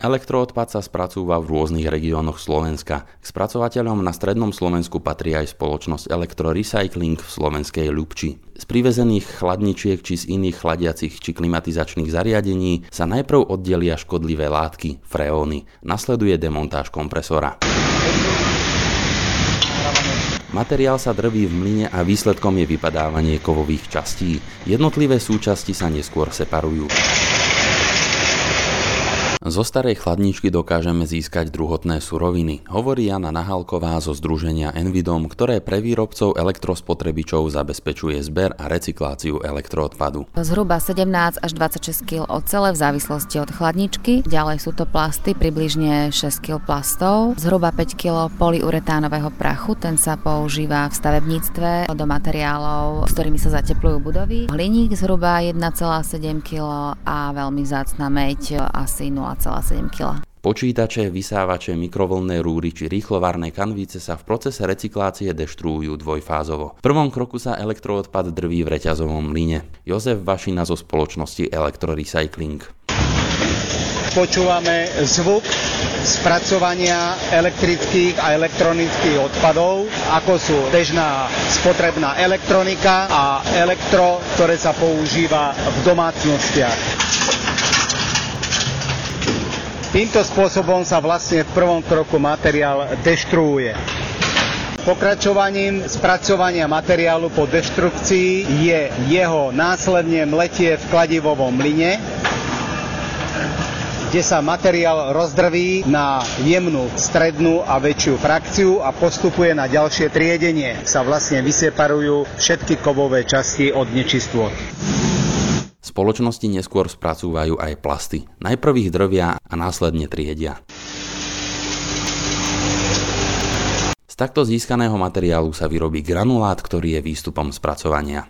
Elektroodpad sa spracúva v rôznych regiónoch Slovenska. K spracovateľom na strednom Slovensku patrí aj spoločnosť Elektrorecycling v slovenskej Ľubči. Z privezených chladničiek či z iných chladiacich či klimatizačných zariadení sa najprv oddelia škodlivé látky, freóny. Nasleduje demontáž kompresora. Materiál sa drví v mlyne a výsledkom je vypadávanie kovových častí. Jednotlivé súčasti sa neskôr separujú. Zo starej chladničky dokážeme získať druhotné suroviny, hovorí Jana Nahalková zo združenia Envidom, ktoré pre výrobcov elektrospotrebičov zabezpečuje zber a recykláciu elektroodpadu. Zhruba 17 až 26 kg ocele v závislosti od chladničky, ďalej sú to plasty, približne 6 kg plastov, zhruba 5 kg polyuretánového prachu, ten sa používa v stavebníctve do materiálov, s ktorými sa zateplujú budovy, hliník zhruba 1,7 kg a veľmi vzácna meď asi 0,7 kg. Počítače, vysávače, mikrovlnné rúry či rýchlovárne kanvice sa v procese recyklácie deštruujú dvojfázovo. V prvom kroku sa elektroodpad drví v reťazovom mlyne. Jozef Vašina zo spoločnosti Elektrorecycling. Počúvame zvuk spracovania elektrických a elektronických odpadov, ako sú bežná spotrebná elektronika a elektro, ktoré sa používa v domácnostiach. Týmto spôsobom sa vlastne v prvom kroku materiál deštruuje. Pokračovaním spracovania materiálu po deštrukcii je jeho následne mletie v kladivovom mlyne, kde sa materiál rozdrví na jemnú, strednú a väčšiu frakciu a postupuje na ďalšie triedenie. Sa vlastne vyseparujú všetky kovové časti od nečistôt. Spoločnosti neskôr spracúvajú aj plasty. Najprv ich drvia a následne triedia. Z takto získaného materiálu sa vyrobí granulát, ktorý je výstupom spracovania.